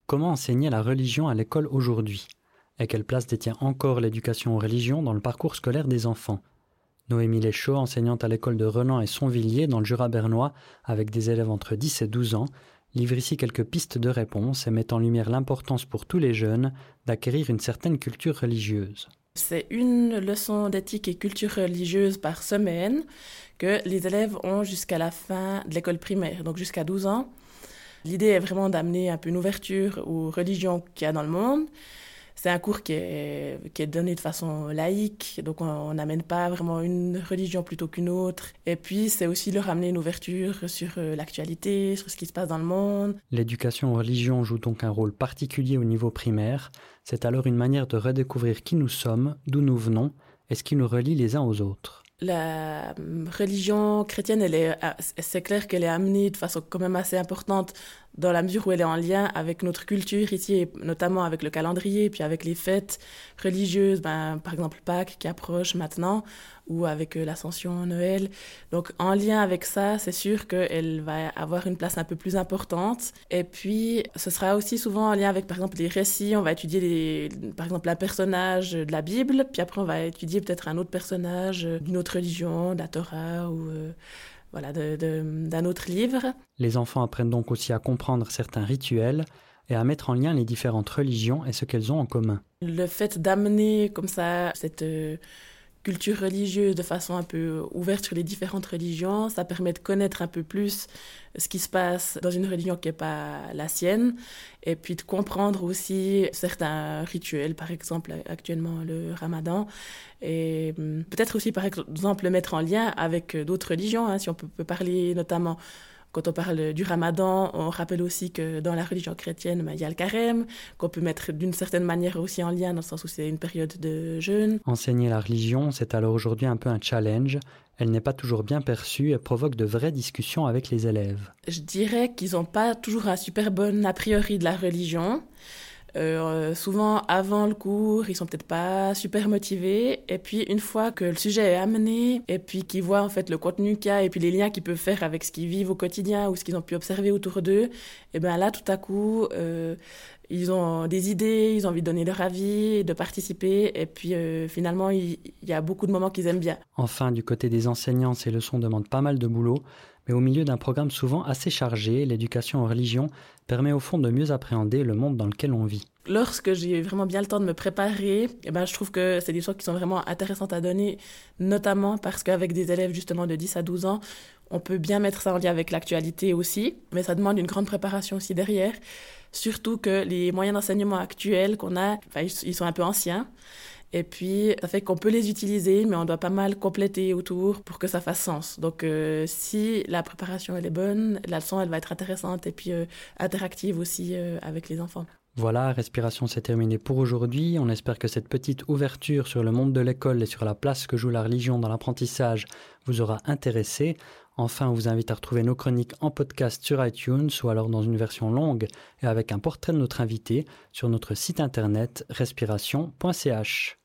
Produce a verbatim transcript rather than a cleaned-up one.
Comment enseigner la religion à l'école aujourd'hui? Et quelle place détient encore l'éducation aux religions dans le parcours scolaire des enfants? Noémie Léchaud, enseignante à l'école de Renan et Sonvilliers dans le Jura bernois, avec des élèves entre dix et douze ans, livre ici quelques pistes de réponse et met en lumière l'importance pour tous les jeunes d'acquérir une certaine culture religieuse. C'est une leçon d'éthique et culture religieuse par semaine que les élèves ont jusqu'à la fin de l'école primaire, donc jusqu'à douze ans. L'idée est vraiment d'amener un peu une ouverture aux religions qu'il y a dans le monde. C'est un cours qui est, qui est donné de façon laïque, donc on n'amène pas vraiment une religion plutôt qu'une autre. Et puis c'est aussi leur amener une ouverture sur l'actualité, sur ce qui se passe dans le monde. L'éducation aux religions joue donc un rôle particulier au niveau primaire. C'est alors une manière de redécouvrir qui nous sommes, d'où nous venons et ce qui nous relie les uns aux autres. La religion chrétienne, elle est, c'est clair qu'elle est amenée de façon quand même assez importante dans la mesure où elle est en lien avec notre culture ici, et notamment avec le calendrier, puis avec les fêtes religieuses, ben, par exemple Pâques qui approche maintenant, ou avec l'Ascension, Noël. Donc en lien avec ça, c'est sûr qu'elle va avoir une place un peu plus importante. Et puis ce sera aussi souvent en lien avec par exemple les récits. On va étudier les, par exemple un personnage de la Bible, puis après on va étudier peut-être un autre personnage d'une autre religion, de la Torah ou euh, voilà, de, de, d'un autre livre. Les enfants apprennent donc aussi à comprendre certains rituels et à mettre en lien les différentes religions et ce qu'elles ont en commun. Le fait d'amener comme ça cette euh, culture religieuse de façon un peu ouverte sur les différentes religions, ça permet de connaître un peu plus ce qui se passe dans une religion qui n'est pas la sienne, et puis de comprendre aussi certains rituels, par exemple actuellement le ramadan, et peut-être aussi par exemple le mettre en lien avec d'autres religions, hein, si on peut, peut parler notamment. Quand on parle du ramadan, on rappelle aussi que dans la religion chrétienne, ben, il y a le carême, qu'on peut mettre d'une certaine manière aussi en lien, dans le sens où c'est une période de jeûne. Enseigner la religion, c'est alors aujourd'hui un peu un challenge. Elle n'est pas toujours bien perçue et provoque de vraies discussions avec les élèves. Je dirais qu'ils n'ont pas toujours un super bon a priori de la religion. Euh, souvent, avant le cours, ils sont peut-être pas super motivés. Et puis, une fois que le sujet est amené, et puis qu'ils voient en fait le contenu qu'il y a, et puis les liens qu'ils peuvent faire avec ce qu'ils vivent au quotidien ou ce qu'ils ont pu observer autour d'eux, et bien là, tout à coup, euh, ils ont des idées, ils ont envie de donner leur avis, de participer. Et puis, euh, finalement, il, il y a beaucoup de moments qu'ils aiment bien. Enfin, du côté des enseignants, ces leçons demandent pas mal de boulot. Mais au milieu d'un programme souvent assez chargé, l'éducation en religion permet au fond de mieux appréhender le monde dans lequel on vit. Lorsque j'ai vraiment bien le temps de me préparer, eh ben, je trouve que c'est des choses qui sont vraiment intéressantes à donner, notamment parce qu'avec des élèves justement de dix à douze ans, on peut bien mettre ça en lien avec l'actualité aussi, mais ça demande une grande préparation aussi derrière, surtout que les moyens d'enseignement actuels qu'on a, enfin, ils sont un peu anciens. Et puis, ça fait qu'on peut les utiliser, mais on doit pas mal compléter autour pour que ça fasse sens. Donc, euh, si la préparation elle est bonne, la leçon elle va être intéressante et puis euh, interactive aussi euh, avec les enfants. Voilà, Respiration, c'est terminé pour aujourd'hui. On espère que cette petite ouverture sur le monde de l'école et sur la place que joue la religion dans l'apprentissage vous aura intéressé. Enfin, on vous invite à retrouver nos chroniques en podcast sur iTunes ou alors dans une version longue et avec un portrait de notre invité sur notre site internet respiration point c h.